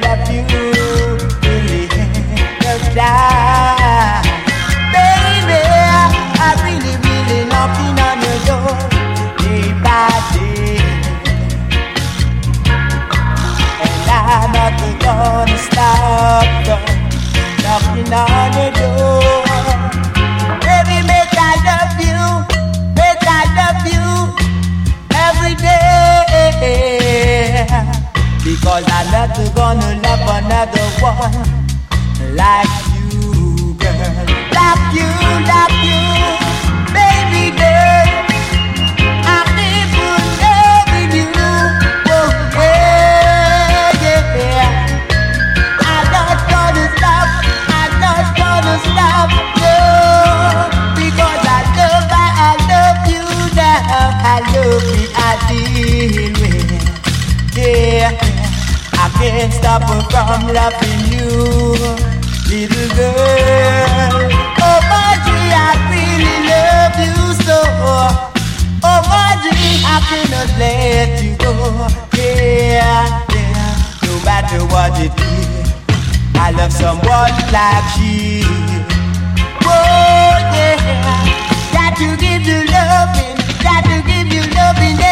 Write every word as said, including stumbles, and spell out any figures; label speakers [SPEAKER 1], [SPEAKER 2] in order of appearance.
[SPEAKER 1] love you till the end of time. Baby, I really, really knocking on your door day by day, and I'm not gonna stop knocking on your door. Baby, make I love you, make I love you every day, because I'm not gonna love another one like you, girl. Like you, like you, baby girl. I'm even loving you. Oh yeah, yeah. I'm not gonna stop. I'm not gonna stop. No, because I love, I, I love you now. I love you, I deal with. Yeah, I can't stop from loving you, little girl. Oh, Margie, I really love you so. Oh, Margie, I cannot let you go. Yeah, yeah, no matter what it is, I love someone like you. Oh, yeah, got to give you loving, got to give you loving.